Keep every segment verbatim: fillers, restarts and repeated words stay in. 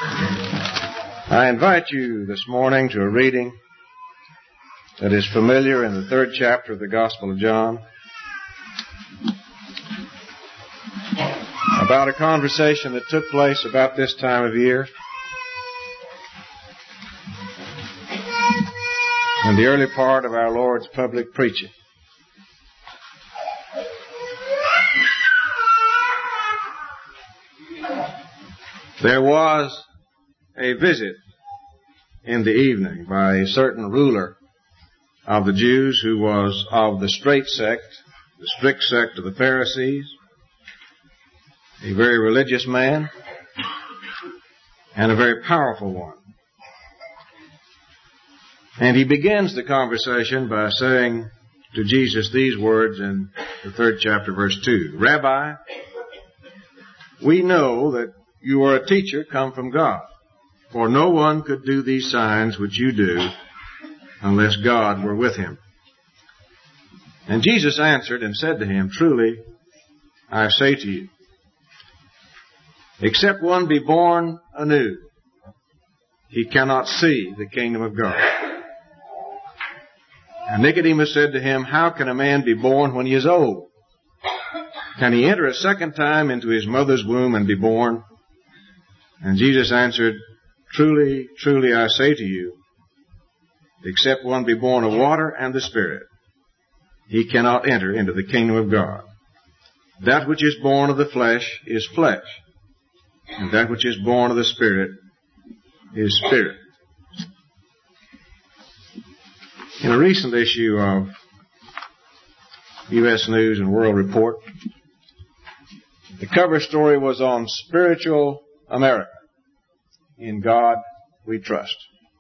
I invite you this morning to a reading that is familiar in the third chapter of the Gospel of John, about a conversation that took place about this time of year in the early part of our Lord's public preaching. There was a visit in the evening by a certain ruler of the Jews who was of the straight sect, the strict sect of the Pharisees, a very religious man and a very powerful one. And he begins the conversation by saying to Jesus these words in the third chapter, verse two. Rabbi, we know that you are a teacher come from God, for no one could do these signs which you do unless God were with him. And Jesus answered and said to him, Truly, I say to you, except one be born anew, he cannot see the kingdom of God. And Nicodemus said to him, How can a man be born when he is old? Can he enter a second time into his mother's womb and be born? And Jesus answered, Truly, truly, I say to you, except one be born of water and the Spirit, he cannot enter into the kingdom of God. That which is born of the flesh is flesh, and that which is born of the Spirit is spirit. In a recent issue of U S News and World Report, the cover story was on Spiritual America. In God we trust.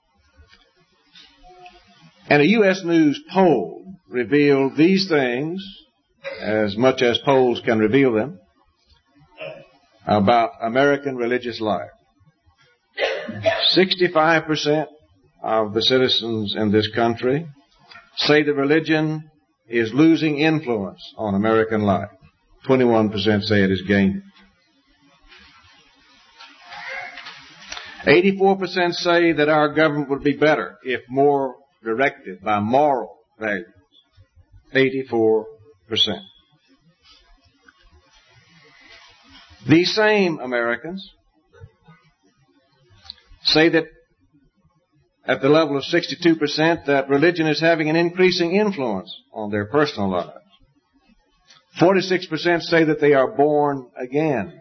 And a U S News poll revealed these things, as much as polls can reveal them, about American religious life. sixty-five percent of the citizens in this country say that religion is losing influence on American life. twenty-one percent say it is gaining. eighty-four percent say that our government would be better if more directed by moral values. eighty-four percent. These same Americans say that at the level of sixty-two percent that religion is having an increasing influence on their personal lives. forty-six percent say that they are born again.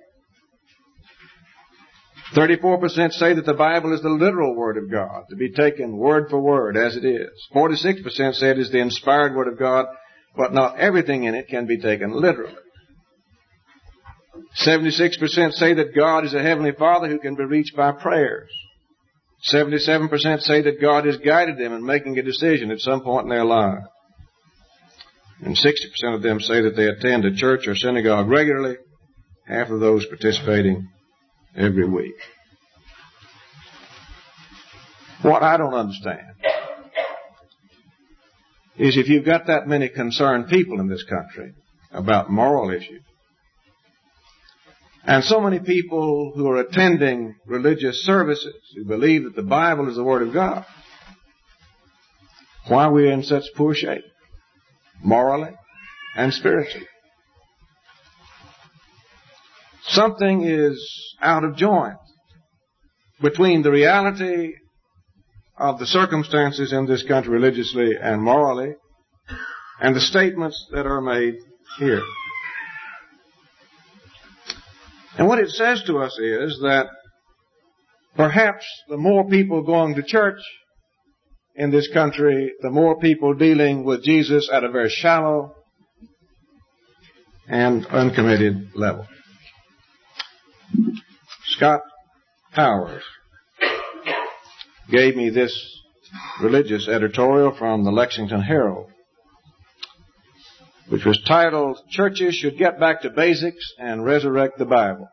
thirty-four percent say that the Bible is the literal Word of God, to be taken word for word as it is. forty-six percent say it is the inspired Word of God, but not everything in it can be taken literally. seventy-six percent say that God is a Heavenly Father who can be reached by prayers. seventy-seven percent say that God has guided them in making a decision at some point in their life. And sixty percent of them say that they attend a church or synagogue regularly, half of those participating every week. What I don't understand is if you've got that many concerned people in this country about moral issues, and so many people who are attending religious services who believe that the Bible is the Word of God, why are we in such poor shape, morally and spiritually? Something is out of joint between the reality of the circumstances in this country religiously and morally and the statements that are made here. And what it says to us is that perhaps the more people going to church in this country, the more people dealing with Jesus at a very shallow and uncommitted level. Scott Powers gave me this religious editorial from the Lexington Herald, which was titled, Churches Should Get Back to Basics and Resurrect the Bible.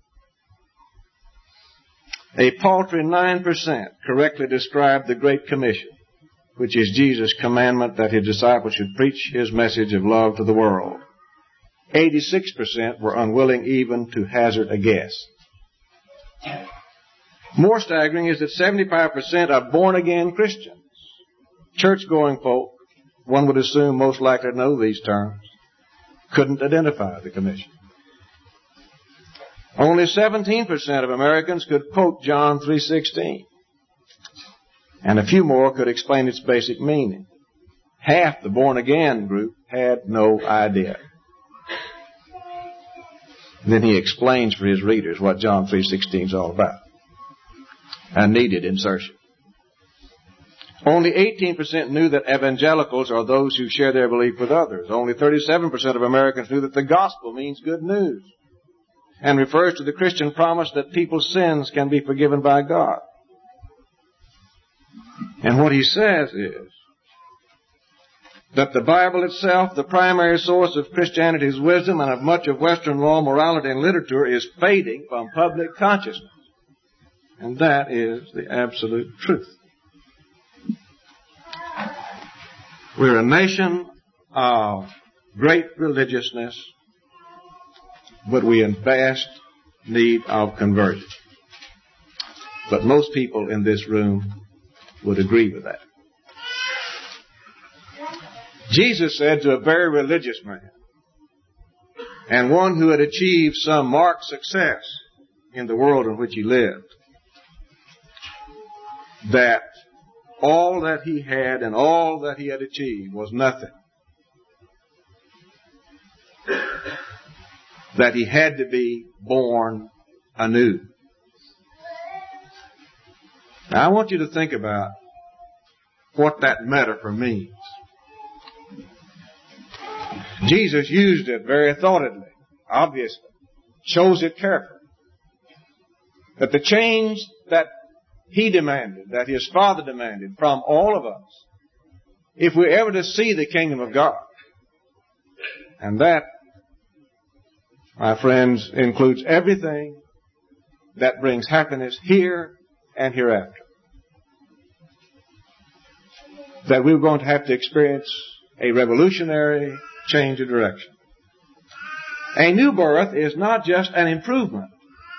A paltry nine percent correctly described the Great Commission, which is Jesus' commandment that his disciples should preach his message of love to the world. eighty-six percent were unwilling even to hazard a guess. More staggering is that seventy-five percent of born-again Christians, church-going folk, one would assume most likely to know these terms, couldn't identify the commission. Only seventeen percent of Americans could quote John three sixteen, and a few more could explain its basic meaning. Half the born-again group had no idea. Then he explains for his readers what John three sixteen is all about. A needed insertion. Only eighteen percent knew that evangelicals are those who share their belief with others. Only thirty-seven percent of Americans knew that the gospel means good news and refers to the Christian promise that people's sins can be forgiven by God. And what he says is that the Bible itself, the primary source of Christianity's wisdom and of much of Western law, morality, and literature, is fading from public consciousness. And that is the absolute truth. We're a nation of great religiousness, but we in vast need of conversion. But most people in this room would agree with that. Jesus said to a very religious man, and one who had achieved some marked success in the world in which he lived, that all that he had and all that he had achieved was nothing. That he had to be born anew. Now I want you to think about what that metaphor means. Jesus used it very thoughtedly, obviously, chose it carefully. That the change that he demanded, that his Father demanded from all of us, if we're ever to see the kingdom of God, and that, my friends, includes everything that brings happiness here and hereafter, that we're going to have to experience a revolutionary change of direction. A new birth is not just an improvement.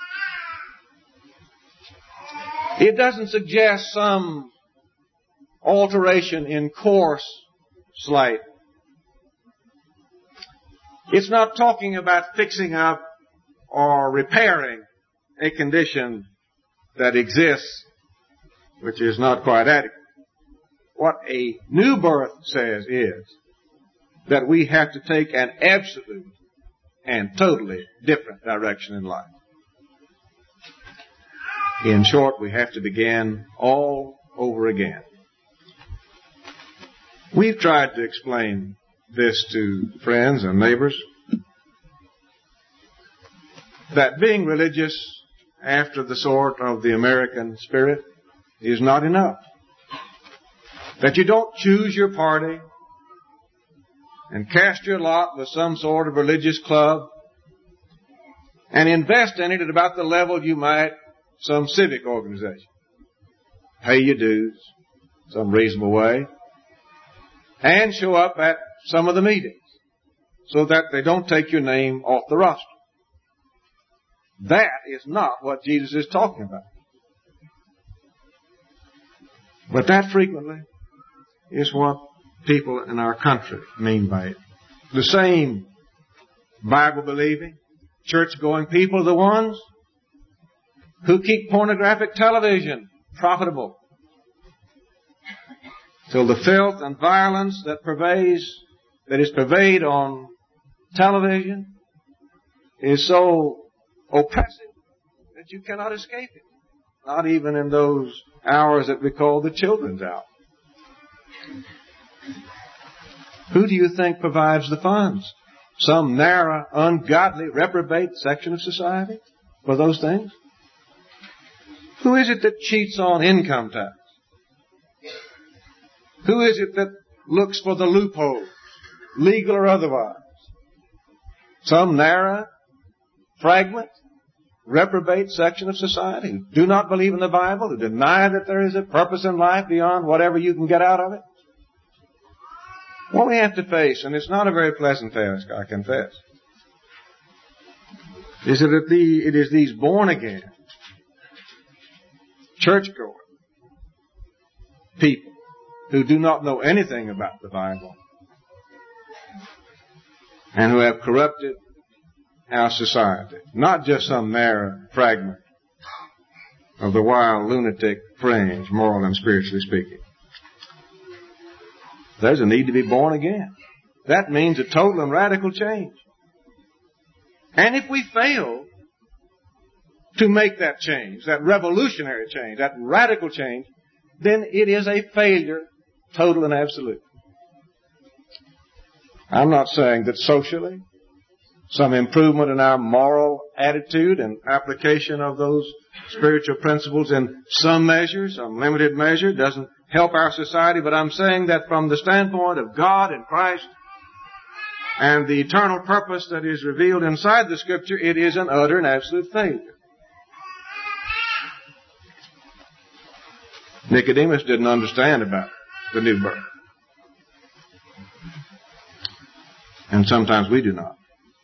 It doesn't suggest some alteration in course slight. It's not talking about fixing up or repairing a condition that exists, which is not quite adequate. What a new birth says is that we have to take an absolute and totally different direction in life. In short, we have to begin all over again. We've tried to explain this to friends and neighbors, that being religious after the sort of the American spirit is not enough. That you don't choose your party and cast your lot with some sort of religious club and invest in it at about the level you might some civic organization. Pay your dues, some reasonable way, and show up at some of the meetings so that they don't take your name off the roster. That is not what Jesus is talking about. But that frequently is what people in our country mean by it. The same Bible-believing, church-going people are the ones who keep pornographic television profitable, till the filth and violence that pervades, that is pervaded on television is so oppressive that you cannot escape it. Not even in those hours that we call the children's hour. Who do you think provides the funds? Some narrow, ungodly, reprobate section of society for those things? Who is it that cheats on income tax? Who is it that looks for the loopholes, legal or otherwise? Some narrow, fragment, reprobate section of society who do not believe in the Bible, who deny that there is a purpose in life beyond whatever you can get out of it. What we have to face, and it's not a very pleasant task, I confess, is that the, it is these born again churchgoer people who do not know anything about the Bible and who have corrupted our society. Not just some narrow fragment of the wild lunatic fringe, moral and spiritually speaking. There's a need to be born again. That means a total and radical change. And if we fail to make that change, that revolutionary change, that radical change, then it is a failure, total and absolute. I'm not saying that socially, some improvement in our moral attitude and application of those spiritual principles in some measure, some limited measure, doesn't help our society, but I'm saying that from the standpoint of God and Christ and the eternal purpose that is revealed inside the Scripture, it is an utter and absolute failure. Nicodemus didn't understand about the new birth. And sometimes we do not.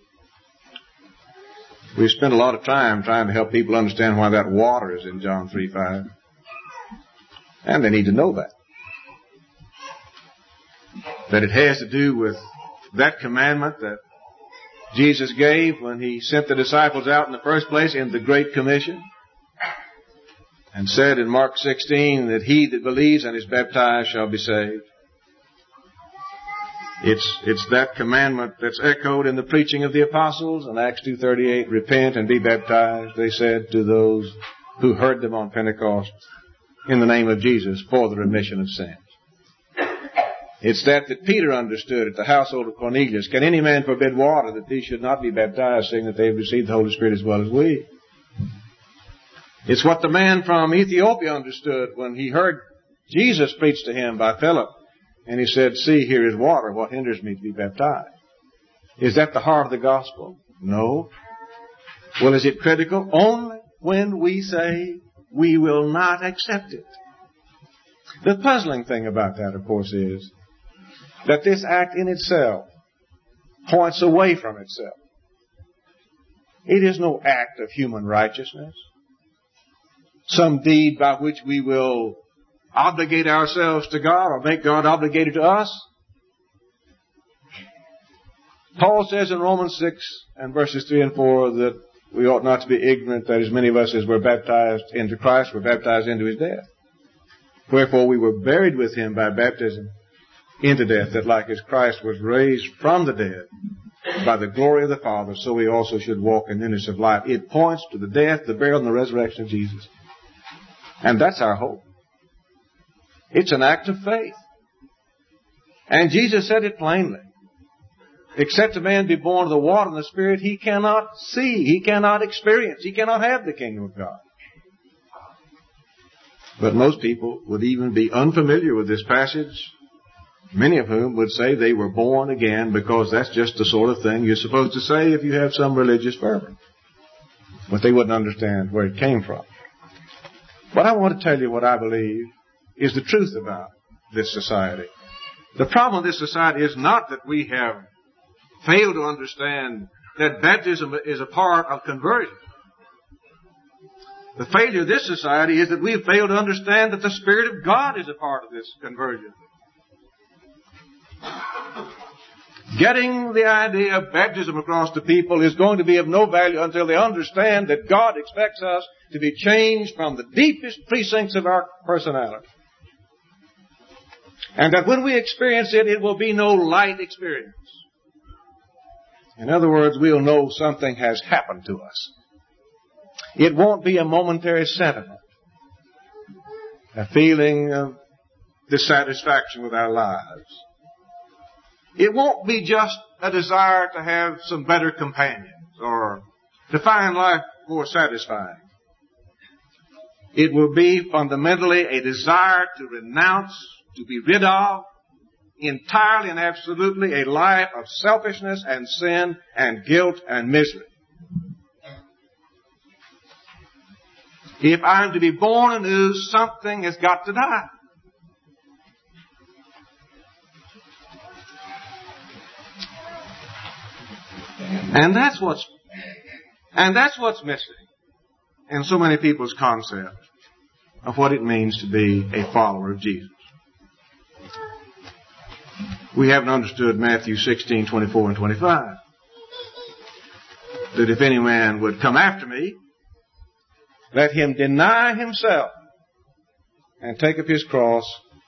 We spend a lot of time trying to help people understand why that water is in John three five. And they need to know that. That it has to do with that commandment that Jesus gave when He sent the disciples out in the first place in the Great Commission. And said in Mark sixteen that he that believes and is baptized shall be saved. It's, it's that commandment that's echoed in the preaching of the apostles in Acts two thirty-eight. Repent and be baptized, they said to those who heard them on Pentecost, in the name of Jesus for the remission of sins. It's that that Peter understood at the household of Cornelius. Can any man forbid water that these should not be baptized, seeing that they have received the Holy Spirit as well as we? It's what the man from Ethiopia understood when he heard Jesus preach to him by Philip. And he said, see, here is water. What hinders me to be baptized? Is that the heart of the gospel? No. Well, is it critical? Only when we say we will not accept it. The puzzling thing about that, of course, is that this act in itself points away from itself. It is no act of human righteousness, some deed by which we will obligate ourselves to God or make God obligated to us. Paul says in Romans six and verses three and four that we ought not to be ignorant that as many of us as were baptized into Christ were baptized into His death. Wherefore we were buried with Him by baptism into death, that like as Christ was raised from the dead by the glory of the Father, so we also should walk in newness of life. It points to the death, the burial, and the resurrection of Jesus. And that's our hope. It's an act of faith. And Jesus said it plainly. Except a man be born of the water and the Spirit, he cannot see, he cannot experience, he cannot have the kingdom of God. But most people would even be unfamiliar with this passage, many of whom would say they were born again because that's just the sort of thing you're supposed to say if you have some religious fervor. But they wouldn't understand where it came from. But I want to tell you what I believe is the truth about this society. The problem with this society is not that we have failed to understand that baptism is a part of conversion. The failure of this society is that we have failed to understand that the Spirit of God is a part of this conversion. Getting the idea of baptism across to people is going to be of no value until they understand that God expects us to be changed from the deepest precincts of our personality. And that when we experience it, it will be no light experience. In other words, we'll know something has happened to us. It won't be a momentary sentiment, a feeling of dissatisfaction with our lives. It won't be just a desire to have some better companions or to find life more satisfying. It will be fundamentally a desire to renounce, to be rid of, entirely and absolutely a life of selfishness and sin and guilt and misery. If I'm to be born anew, something has got to die. And that's what's, and that's what's missing in so many people's concept of what it means to be a follower of Jesus. We haven't understood Matthew sixteen, twenty-four and twenty-five. That if any man would come after me, let him deny himself and take up his cross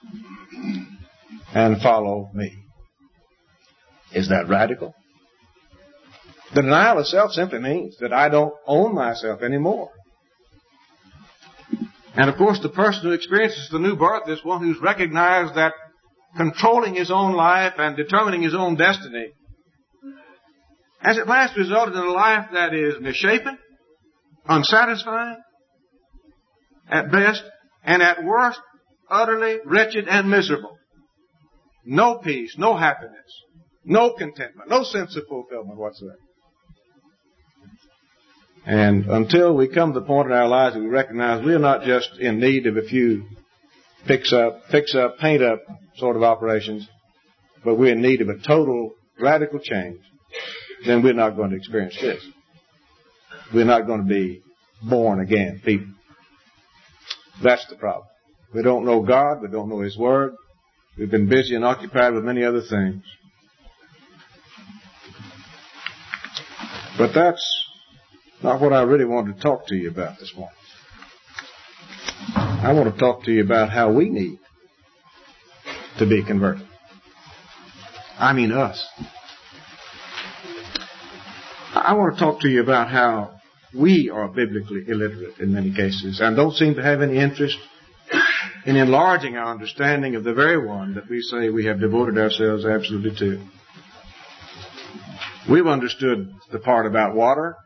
and follow me. Is that radical? The denial of self simply means that I don't own myself anymore. And of course, the person who experiences the new birth is one who's recognized that controlling his own life and determining his own destiny has at last resulted in a life that is misshapen, unsatisfying, at best, and at worst, utterly wretched and miserable. No peace, no happiness, no contentment, no sense of fulfillment whatsoever. And until we come to the point in our lives that we recognize we are not just in need of a few fix up, fix up, paint up sort of operations, but we're in need of a total, radical change, then we're not going to experience this. We're not going to be born again people. That's the problem. We don't know God. We don't know His Word. We've been busy and occupied with many other things. But that's not what I really wanted to talk to you about this morning. I want to talk to you about how we need to be converted. I mean us. I want to talk to you about how we are biblically illiterate in many cases and don't seem to have any interest in enlarging our understanding of the very one that we say we have devoted ourselves absolutely to. We've understood the part about water.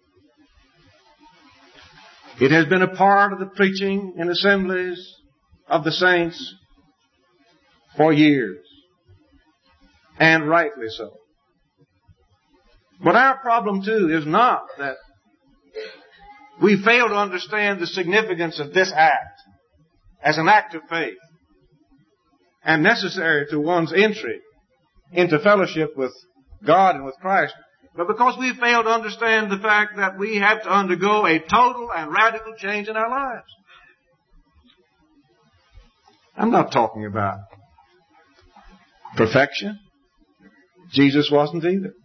It has been a part of the preaching in assemblies of the saints for years, and rightly so. But our problem, too, is not that we fail to understand the significance of this act as an act of faith and necessary to one's entry into fellowship with God and with Christ, but because we fail to understand the fact that we have to undergo a total and radical change in our lives. I'm not talking about perfection. Jesus wasn't either.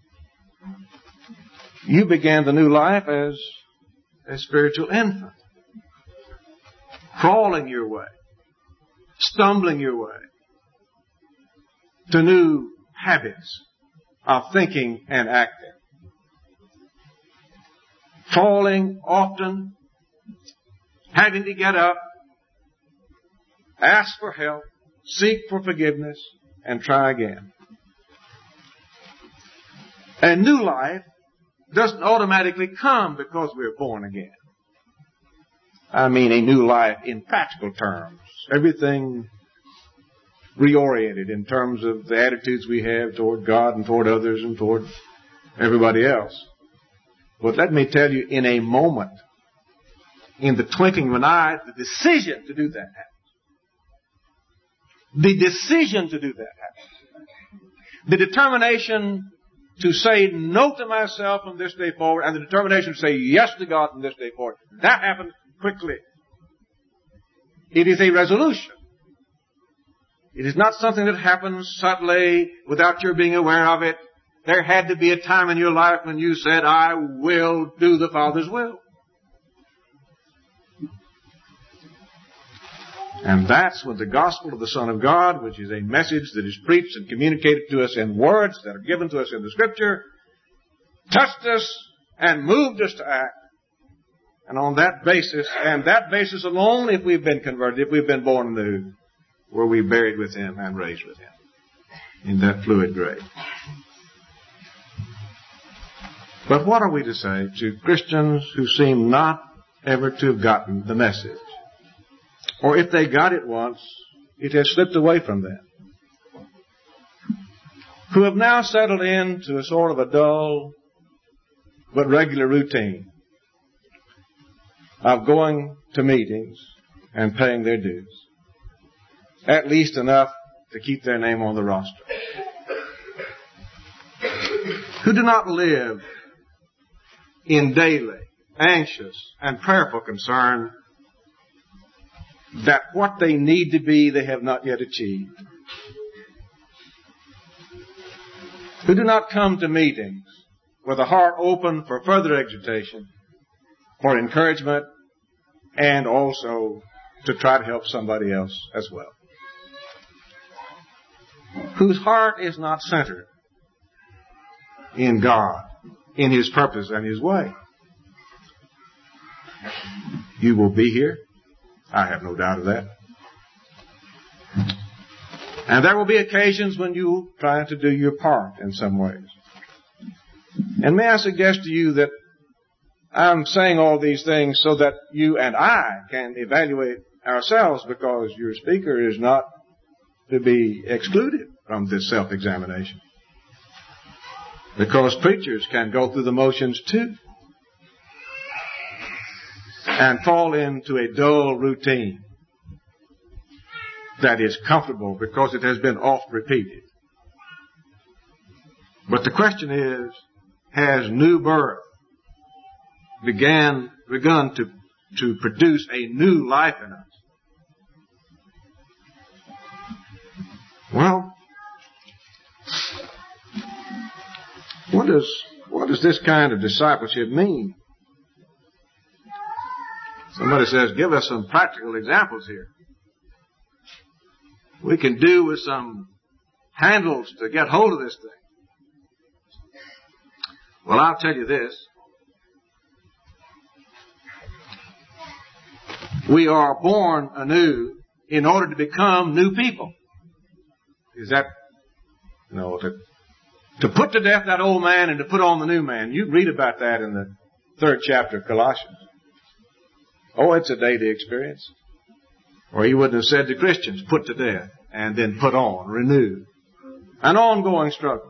You began the new life as a spiritual infant, crawling your way, stumbling your way to new habits of thinking and acting. Falling often, having to get up, ask for help, seek for forgiveness, and try again. A new life doesn't automatically come because we're born again. I mean a new life in practical terms. Everything reoriented in terms of the attitudes we have toward God and toward others and toward everybody else. But let me tell you, in a moment, in the twinkling of an eye, the decision to do that happens. The decision to do that happens. The determination to say no to myself from this day forward and the determination to say yes to God from this day forward. That happens quickly. It is a resolution. It is not something that happens subtly without your being aware of it. There had to be a time in your life when you said, I will do the Father's will. And that's when the gospel of the Son of God, which is a message that is preached and communicated to us in words that are given to us in the Scripture, touched us and moved us to act. And on that basis, and that basis alone, if we've been converted, if we've been born anew, were we buried with Him and raised with Him in that fluid grave. But what are we to say to Christians who seem not ever to have gotten the message? Or if they got it once, it has slipped away from them. Who have now settled into a sort of a dull but regular routine of going to meetings and paying their dues. At least enough to keep their name on the roster. Who do not live in daily, anxious, and prayerful concern that what they need to be they have not yet achieved. Who do not come to meetings with a heart open for further exhortation, for encouragement, and also to try to help somebody else as well. Whose heart is not centered in God, in His purpose and His way. You will be here. I have no doubt of that. And there will be occasions when you try to do your part in some ways. And may I suggest to you that I'm saying all these things so that you and I can evaluate ourselves, because your speaker is not to be excluded from this self-examination. Because preachers can go through the motions too and fall into a dull routine that is comfortable because it has been oft repeated. But the question is, has new birth began, begun to, to produce a new life in us? Well, what does, what does this kind of discipleship mean? Somebody says, give us some practical examples here. We can do with some handles to get hold of this thing. Well, I'll tell you this. We are born anew in order to become new people. Is that, no, to, to put to death that old man and to put on the new man. You read about that in the third chapter of Colossians. Oh, it's a daily experience. Or he wouldn't have said to Christians, put to death and then put on, renew. An ongoing struggle.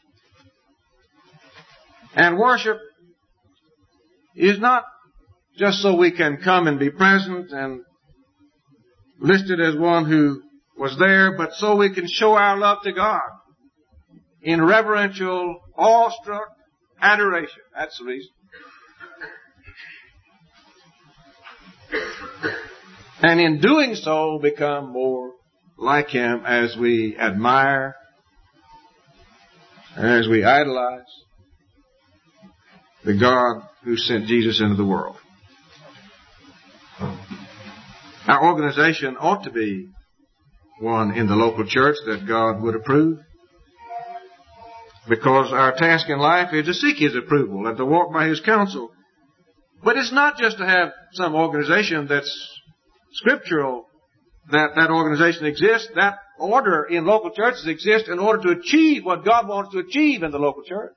And worship is not just so we can come and be present and listed as one who was there, but so we can show our love to God in reverential, awestruck adoration. That's the reason. And in doing so, become more like Him as we admire, as we idolize the God who sent Jesus into the world. Our organization ought to be one in the local church that God would approve, because our task in life is to seek His approval and to walk by His counsel. But it's not just to have some organization that's scriptural, that that organization exists. That order in local churches exists in order to achieve what God wants to achieve in the local church.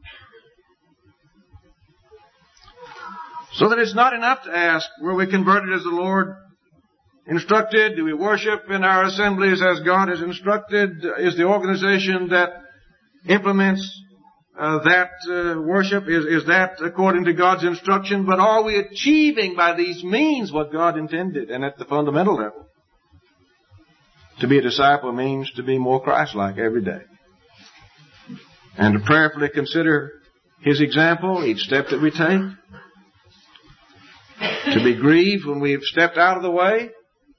So that it's not enough to ask, were we converted as the Lord instructed? Do we worship in our assemblies as God has instructed? Is the organization that implements uh, that uh, worship, is, is that according to God's instruction? But are we achieving by these means what God intended? And at the fundamental level, to be a disciple means to be more Christ-like every day. And to prayerfully consider His example each step that we take. To be grieved when we've stepped out of the way.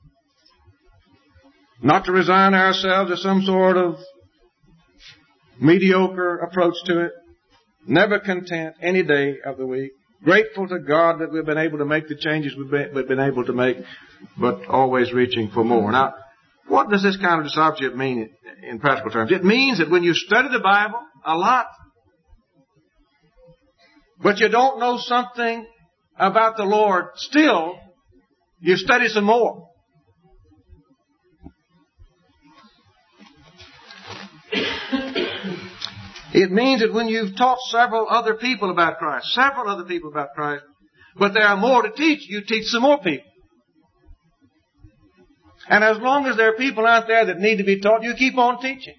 Not to resign ourselves to some sort of mediocre approach to it. Never content any day of the week. Grateful to God that we've been able to make the changes we've been, we've been able to make, but always reaching for more. Now, what does this kind of discipleship mean in, in practical terms? It means that when you study the Bible a lot, but you don't know something about the Lord, still, you study some more. It means that when you've taught several other people about Christ, several other people about Christ, but there are more to teach, you teach some more people. And as long as there are people out there that need to be taught, you keep on teaching.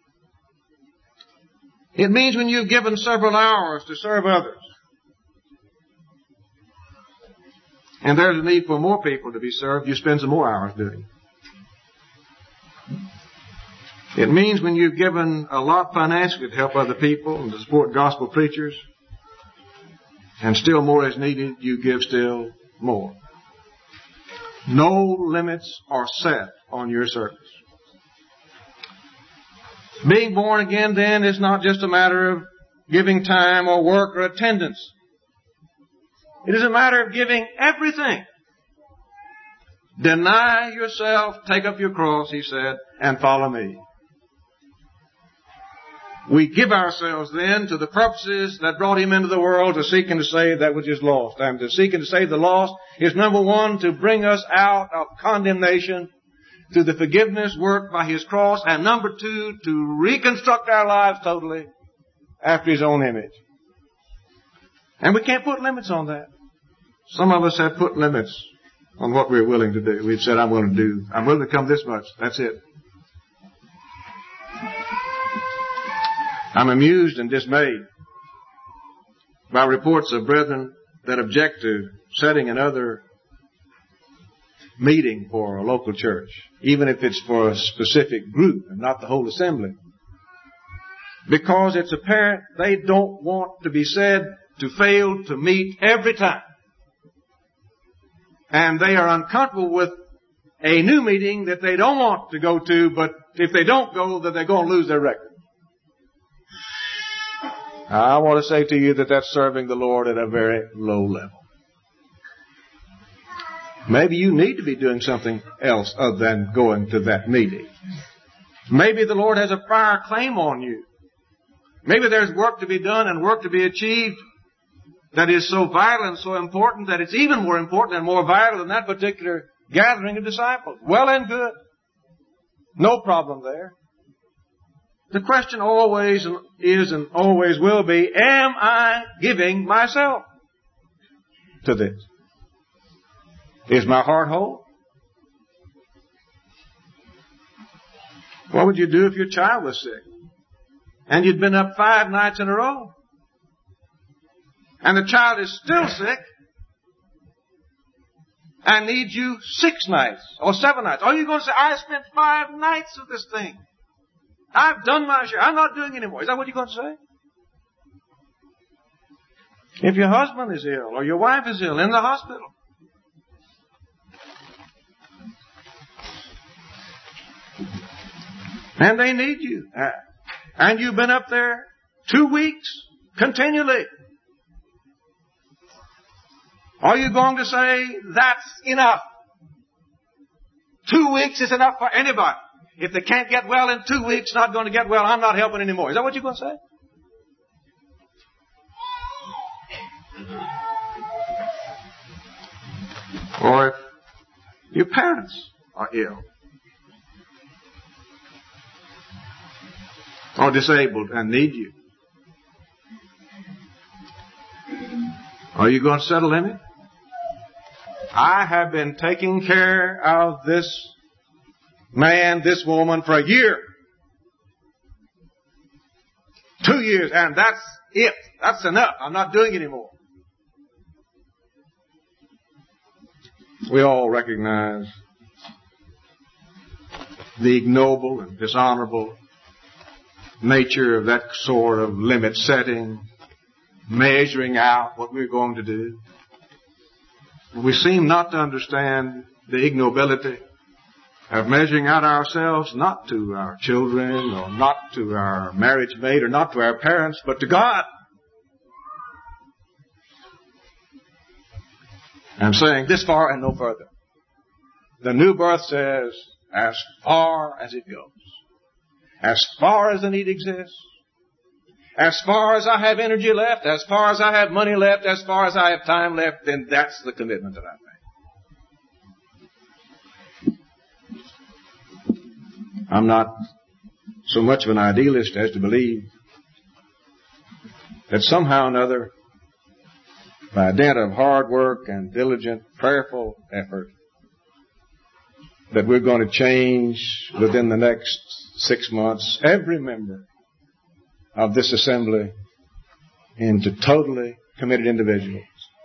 It means when you've given several hours to serve others, and there's a need for more people to be served, you spend some more hours doing it. It means when you've given a lot financially to help other people and to support gospel preachers, and still more is needed, you give still more. No limits are set on your service. Being born again, then, is not just a matter of giving time or work or attendance. It is a matter of giving everything. Deny yourself, take up your cross, he said, and follow me. We give ourselves then to the purposes that brought him into the world, to seek and to save that which is lost. And to seek and to save the lost is, number one, to bring us out of condemnation to the forgiveness worked by his cross, and number two, to reconstruct our lives totally after his own image. And we can't put limits on that. Some of us have put limits on what we're willing to do. We've said, I'm willing to do, I'm willing to come this much. That's it. I'm amused and dismayed by reports of brethren that object to setting another meeting for a local church, even if it's for a specific group and not the whole assembly, because it's apparent they don't want to be said to fail to meet every time. And they are uncomfortable with a new meeting that they don't want to go to, but if they don't go, then they're going to lose their record. I want to say to you that that's serving the Lord at a very low level. Maybe you need to be doing something else other than going to that meeting. Maybe the Lord has a prior claim on you. Maybe there's work to be done and work to be achieved that is so vital and so important that it's even more important and more vital than that particular gathering of disciples. Well and good. No problem there. The question always is and always will be, am I giving myself to this? Is my heart whole? What would you do if your child was sick and you'd been up five nights in a row and the child is still sick and needs you six nights or seven nights? Are you going to say, I spent five nights of this thing. I've done my share. I'm not doing anymore. Is that what you're going to say? If your husband is ill or your wife is ill in the hospital, and they need you, and you've been up there two weeks continually, are you going to say that's enough? Two weeks is enough for anybody. If they can't get well in two weeks, not going to get well, I'm not helping anymore. Is that what you're going to say? Or if your parents are ill or disabled and need you, are you going to set a limit? I have been taking care of this man, this woman for a year. Two years, and that's it. That's enough. I'm not doing it anymore. We all recognize the ignoble and dishonorable nature of that sort of limit setting, measuring out what we're going to do. We seem not to understand the ignobility of measuring out ourselves not to our children or not to our marriage mate or not to our parents, but to God. I'm saying this far and no further. The new birth says, as far as it goes. As far as the need exists. As far as I have energy left, as far as I have money left, as far as I have time left, then that's the commitment that I make. I'm not so much of an idealist as to believe that somehow or another, by dint of hard work and diligent, prayerful effort, that we're going to change within the next six months every member of this assembly into totally committed individuals.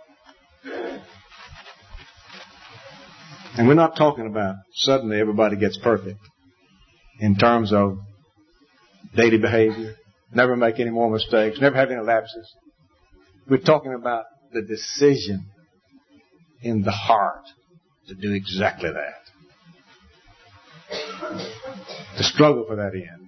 And we're not talking about suddenly everybody gets perfect in terms of daily behavior, never make any more mistakes, never have any lapses. We're talking about the decision in the heart to do exactly that. To struggle for that end.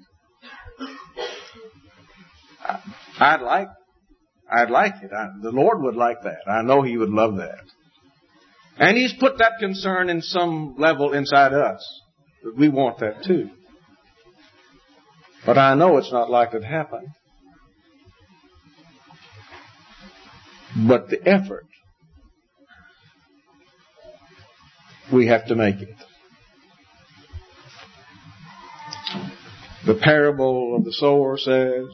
I'd like, I'd like it. I, the Lord would like that. I know He would love that. And He's put that concern in some level inside us. That we want that too. But I know it's not likely to happen. But the effort, we have to make it. The parable of the sower says,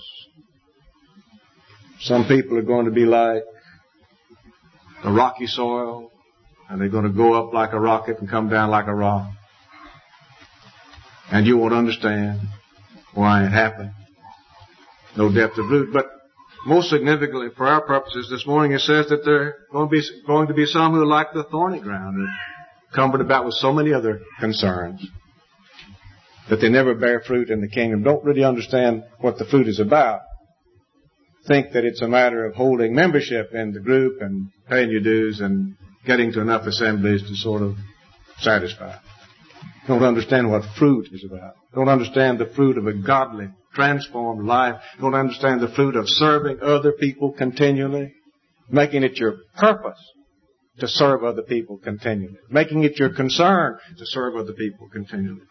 some people are going to be like the rocky soil, and they're going to go up like a rocket and come down like a rock. And you won't understand why it happened. No depth of root. But most significantly for our purposes this morning, it says that there are going to be, going to be some who are like the thorny ground, and cumbered about with so many other concerns, that they never bear fruit in the kingdom, don't really understand what the fruit is about. Think that it's a matter of holding membership in the group and paying your dues and getting to enough assemblies to sort of satisfy. Don't understand what fruit is about. Don't understand the fruit of a godly, transformed life. Don't understand the fruit of serving other people continually. Making it your purpose to serve other people continually. Making it your concern to serve other people continually.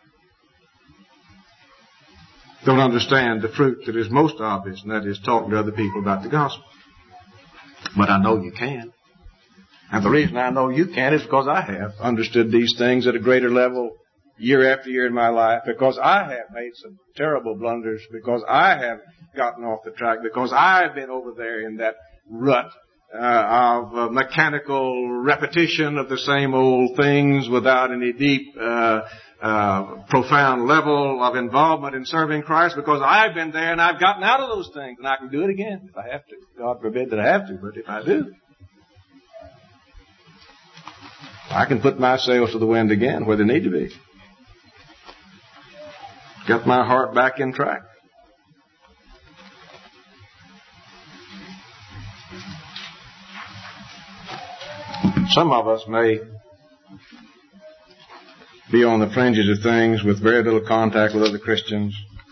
Don't understand the fruit that is most obvious, and that is talking to other people about the gospel. But I know you can. And the reason I know you can is because I have understood these things at a greater level year after year in my life, because I have made some terrible blunders, because I have gotten off the track, because I have been over there in that rut uh, of uh, mechanical repetition of the same old things without any deep uh Uh, profound level of involvement in serving Christ, because I've been there and I've gotten out of those things, and I can do it again if I have to. God forbid that I have to, but if I do, I can put my sails to the wind again where they need to be. Get my heart back in track. Some of us may be on the fringes of things with very little contact with other Christians.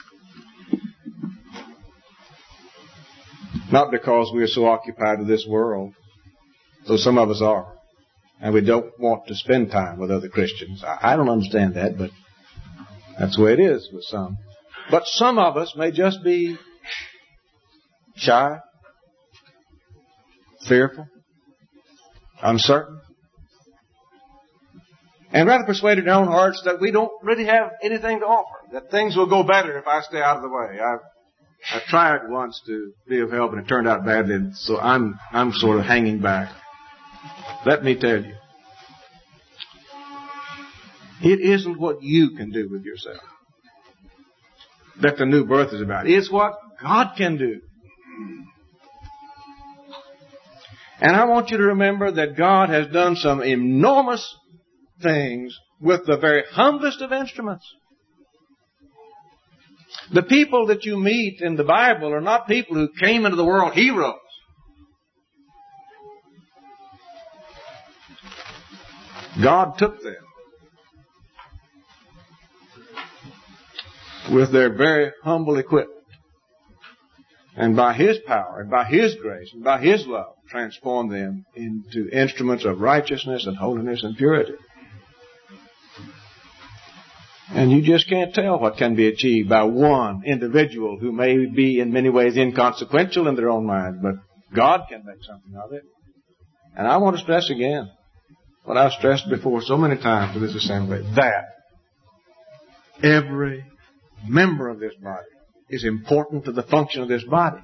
Not because we are so occupied with this world, though some of us are, and we don't want to spend time with other Christians. I don't understand that, but that's the way it is with some. But some of us may just be shy, fearful, uncertain, and rather persuaded in our own hearts that we don't really have anything to offer, that things will go better if I stay out of the way. I've, I've tried once to be of help and it turned out badly, so I'm, I'm sort of hanging back. Let me tell you, it isn't what you can do with yourself that the new birth is about. It's what God can do. And I want you to remember that God has done some enormous things with the very humblest of instruments. The people that you meet in the Bible are not people who came into the world heroes. God took them with their very humble equipment, and by His power and by His grace and by His love transformed them into instruments of righteousness and holiness and purity. And you just can't tell what can be achieved by one individual who may be in many ways inconsequential in their own minds, but God can make something of it. And I want to stress again what I've stressed before so many times to this assembly, that every member of this body is important to the function of this body.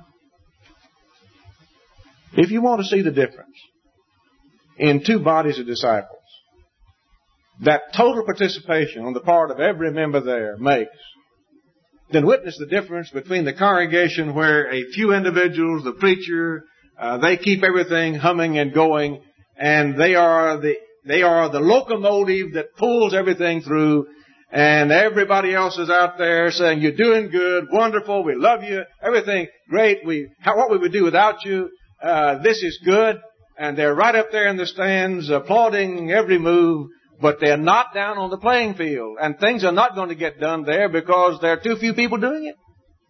If you want to see the difference in two bodies of disciples, that total participation on the part of every member there makes, then witness the difference between the congregation where a few individuals, the preacher, uh, they keep everything humming and going, and they are the they are the locomotive that pulls everything through, and everybody else is out there saying, "You're doing good, wonderful, we love you, everything great, we how, what we would do without you, uh, this is good," and they're right up there in the stands applauding every move. But they're not down on the playing field. And things are not going to get done there because there are too few people doing it.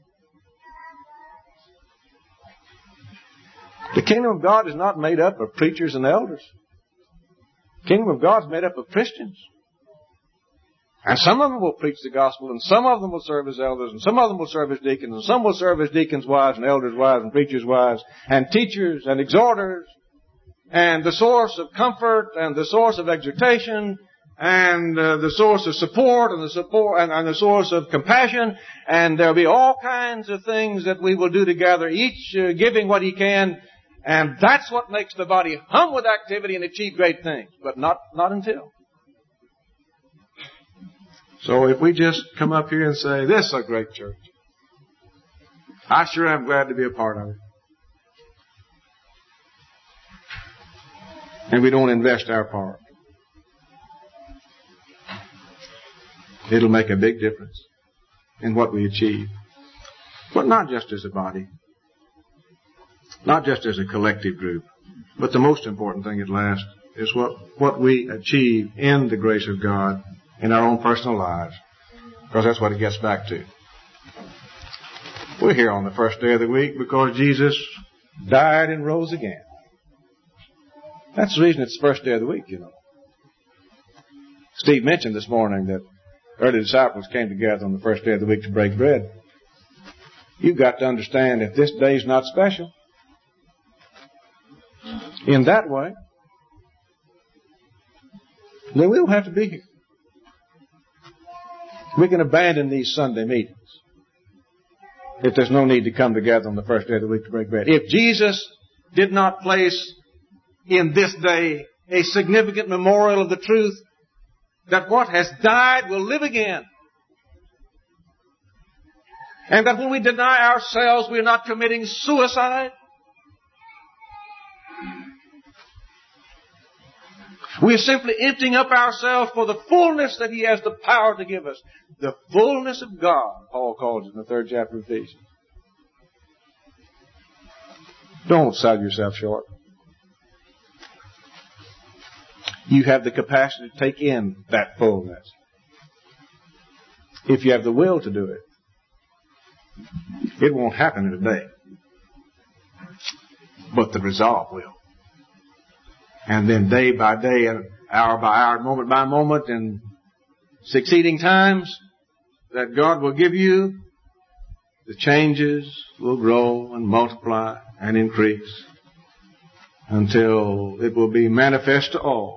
The kingdom of God is not made up of preachers and elders. The kingdom of God is made up of Christians. And some of them will preach the gospel, and some of them will serve as elders, and some of them will serve as deacons, and some will serve as deacons' wives, and elders' wives, and preachers' wives, and teachers, and exhorters, and the source of comfort, and the source of exhortation, and uh, the source of support, and the support, and, and the source of compassion, and there'll be all kinds of things that we will do together, each uh, giving what he can, and that's what makes the body hum with activity and achieve great things, but not, not until. So if we just come up here and say, this is a great church, I sure am glad to be a part of it. And we don't invest our part, it'll make a big difference in what we achieve. But not just as a body, not just as a collective group, but the most important thing at last is what, what we achieve in the grace of God in our own personal lives, because that's what it gets back to. We're here on the first day of the week because Jesus died and rose again. That's the reason it's the first day of the week, you know. Steve mentioned this morning that early disciples came together on the first day of the week to break bread. You've got to understand, if this day is not special in that way, then we don't have to be here. We can abandon these Sunday meetings if there's no need to come together on the first day of the week to break bread. If Jesus did not place in this day a significant memorial of the truth that what has died will live again, and that when we deny ourselves, we are not committing suicide, we are simply emptying up ourselves for the fullness that He has the power to give us. The fullness of God, Paul calls it in the third chapter of Ephesians. Don't sell yourself short. You have the capacity to take in that fullness, if you have the will to do it. It won't happen in a day, but the resolve will. And then day by day, hour by hour, moment by moment, and succeeding times that God will give you, the changes will grow and multiply and increase until it will be manifest to all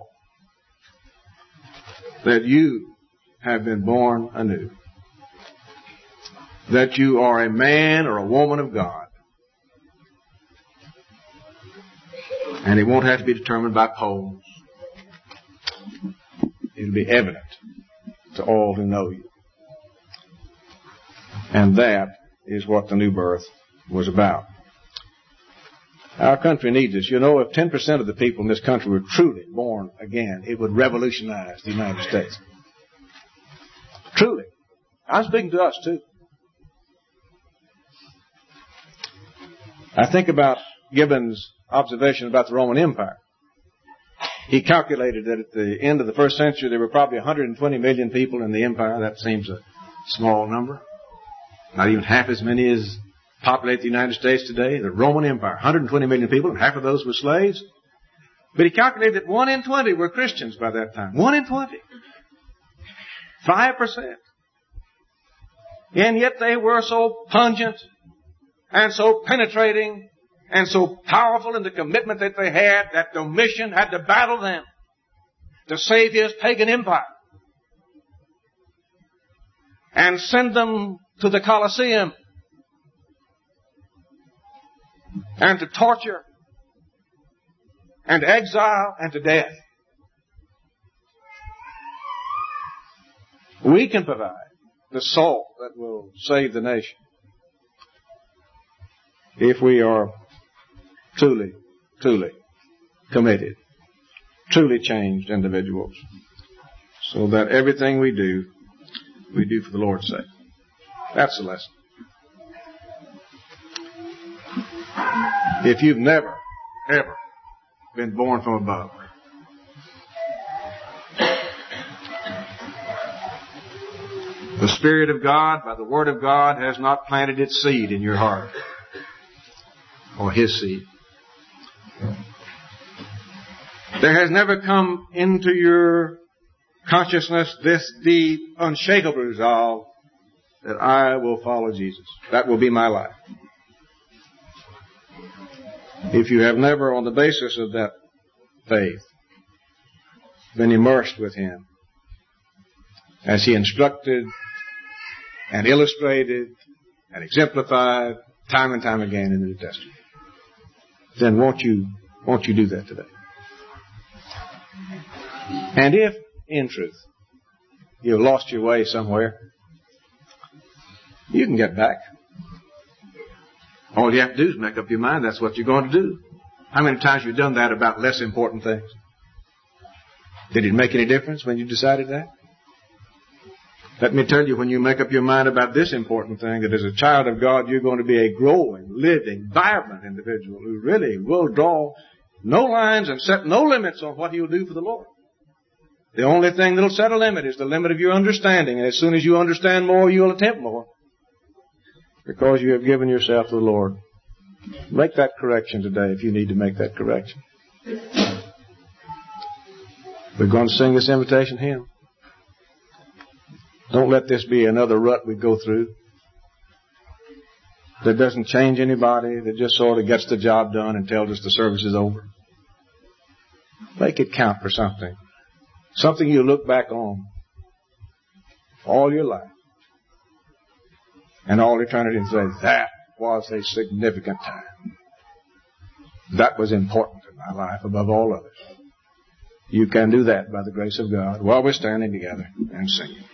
that you have been born anew, that you are a man or a woman of God. And it won't have to be determined by polls. It'll be evident to all who know you. And that is what the new birth was about. Our country needs this. You know, if ten percent of the people in this country were truly born again, it would revolutionize the United States. Truly. I'm speaking to us, too. I think about Gibbon's observation about the Roman Empire. He calculated that at the end of the first century, there were probably one hundred twenty million people in the empire. That seems a small number. Not even half as many as populate the United States today. The Roman Empire, one hundred twenty million people, and half of those were slaves. But he calculated that one in twenty were Christians by that time. One in twenty. Five percent. And yet they were so pungent and so penetrating and so powerful in the commitment that they had that Domitian had to battle them to save his pagan empire and send them to the Colosseum and to torture and to exile and to death. We can provide the salt that will save the nation if we are truly, truly committed, truly changed individuals, so that everything we do, we do for the Lord's sake. That's the lesson. If you've never, ever been born from above, The Spirit of God, by the Word of God, has not planted its seed in your heart. Or His seed. There has never come into your consciousness this deep, unshakable resolve that I will follow Jesus. That will be my life. If you have never, on the basis of that faith, been immersed with Him, as He instructed and illustrated and exemplified time and time again in the New Testament, then won't you, won't you do that today? And if, in truth, you've lost your way somewhere, you can get back. All you have to do is make up your mind that's what you're going to do. How many times have you done that about less important things? Did it make any difference when you decided that? Let me tell you, when you make up your mind about this important thing, that as a child of God, you're going to be a growing, living, vibrant individual who really will draw no lines and set no limits on what He'll do for the Lord. The only thing that'll set a limit is the limit of your understanding. And as soon as you understand more, you'll attempt more. Because you have given yourself to the Lord. Make that correction today if you need to make that correction. We're going to sing this invitation hymn. Don't let this be another rut we go through that doesn't change anybody, that just sort of gets the job done and tells us the service is over. Make it count for something. Something you look back on all your life and all eternity and say, that was a significant time. That was important in my life above all others. You can do that by the grace of God while we're standing together and singing.